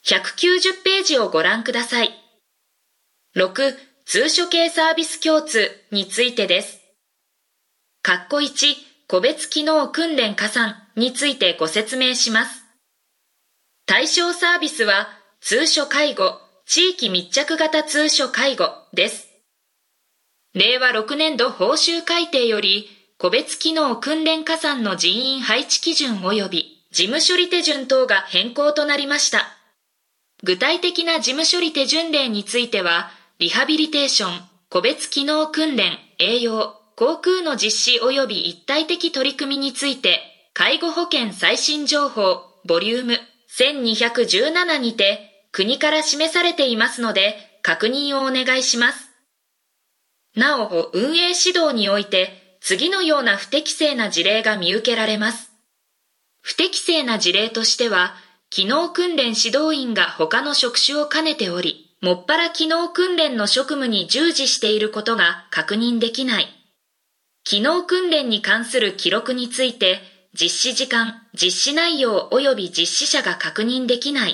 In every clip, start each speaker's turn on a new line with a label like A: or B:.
A: 190ページをご覧ください。6、通所系サービス共通についてです。1、個別機能訓練加算についてご説明します。対象サービスは通所介護、地域密着型通所介護です。令和6年度報酬改定より、個別機能訓練加算の人員配置基準及び事務処理手順等が変更となりました。具体的な事務処理手順例については、リハビリテーション、個別機能訓練、栄養、航空の実施及び一体的取り組みについて、介護保険最新情報、ボリューム1217にて、国から示されていますので、確認をお願いします。なお、運営指導において、次のような不適正な事例が見受けられます。不適正な事例としては、機能訓練指導員が他の職種を兼ねており、もっぱら機能訓練の職務に従事していることが確認できない。機能訓練に関する記録について、実施時間、実施内容及び実施者が確認できない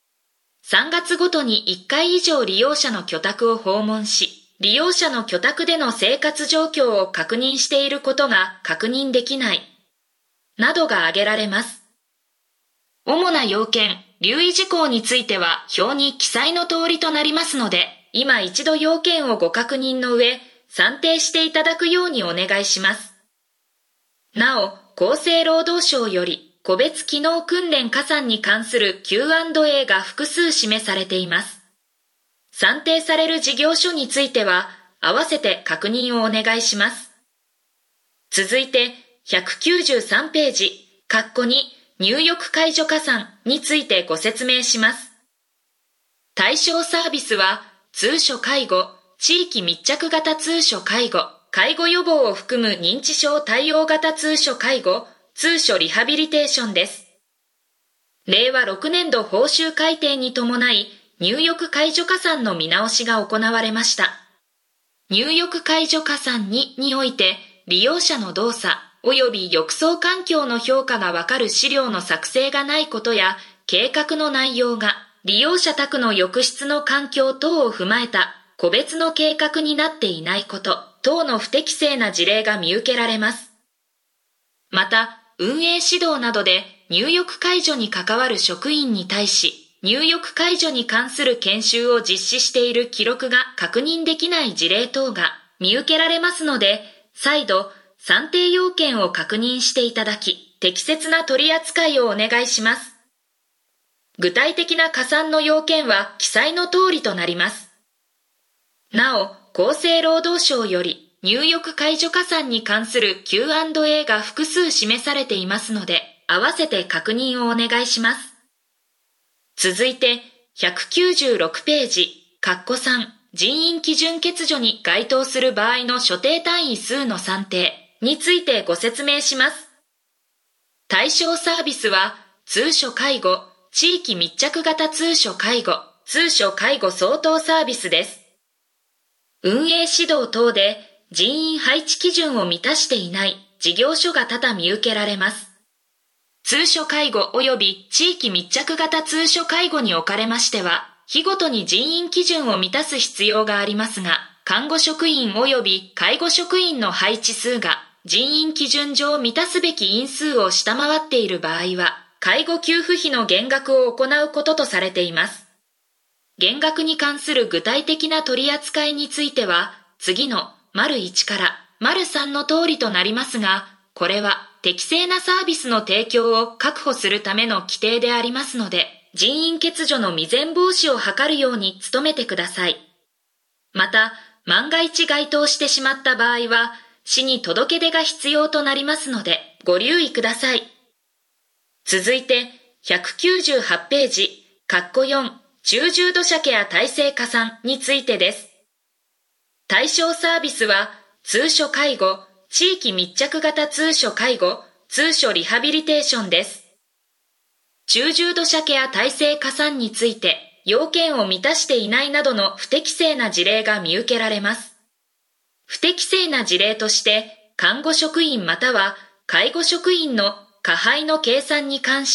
A: 。3月ごとに1回以上利用者の居宅を訪問し、利用者の居宅での生活状況を確認していることが確認できない。などが挙げられます。主な要件、留意事項については表に記載の通りとなりますので、今一度要件をご確認の上、算定していただくようにお願いします。なお、厚生労働省より個別機能訓練加算に関する Q&A が複数示されています。算定される事業所については、合わせて確認をお願いします。続いて、193ページ、括弧2、入浴介助加算についてご説明します。対象サービスは、通所介護、地域密着型通所介護、介護予防を含む認知症対応型通所介護、通所リハビリテーションです。令和6年度報酬改定に伴い、入浴介助加算の見直しが行われました。入浴介助加算2において、利用者の動作及び浴槽環境の評価がわかる資料の作成がないことや、計画の内容が利用者宅の浴室の環境等を踏まえた個別の計画になっていないこと等の不適正な事例が見受けられます。また、運営指導などで入浴介助に関わる職員に対し、入浴介助に関する研修を実施している記録が確認できない事例等が見受けられますので、再度、算定要件を確認していただき、適切な取り扱いをお願いします。具体的な加算の要件は記載の通りとなります。なお、厚生労働省より入浴介助加算に関する Q&A が複数示されていますので、合わせて確認をお願いします。続いて、196ページ、括弧3、人員基準欠如に該当する場合の所定単位数の算定についてご説明します。対象サービスは、通所介護、地域密着型通所介護、通所介護相当サービスです。運営指導等で人員配置基準を満たしていない事業所が多々見受けられます。通所介護及び地域密着型通所介護におかれましては、日ごとに人員基準を満たす必要がありますが、看護職員及び介護職員の配置数が人員基準上満たすべき員数を下回っている場合は、介護給付費の減額を行うこととされています。減額に関する具体的な取り扱いについては、次の丸1から丸3の通りとなりますが、これは適正なサービスの提供を確保するための規定でありますので、人員欠如の未然防止を図るように努めてください。また、万が一該当してしまった場合は、市に届け出が必要となりますので、ご留意ください。続いて、198ページ、括弧4、中重度者ケア体制加算についてです。対象サービスは、通所介護、地域密着型通所介護、通所リハビリテーションです。中重度者ケア体制加算について、要件を満たしていないなどの不適正な事例が見受けられます。不適正な事例として、看護職員または介護職員の加配の計算に関して、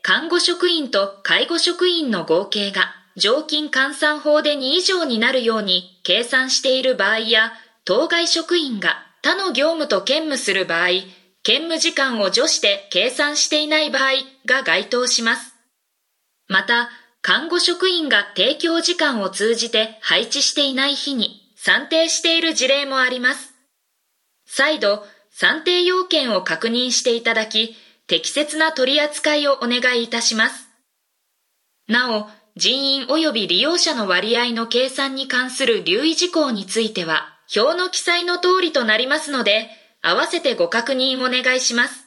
A: 看護職員と介護職員の合計が常勤換算法で2以上になるように計算している場合や、当該職員が他の業務と兼務する場合、兼務時間を除して計算していない場合が該当します。また、看護職員が提供時間を通じて配置していない日に算定している事例もあります。再度、算定要件を確認していただき、適切な取り扱いをお願いいたします。なお、人員及び利用者の割合の計算に関する留意事項については、表の記載の通りとなりますので、合わせてご確認お願いします。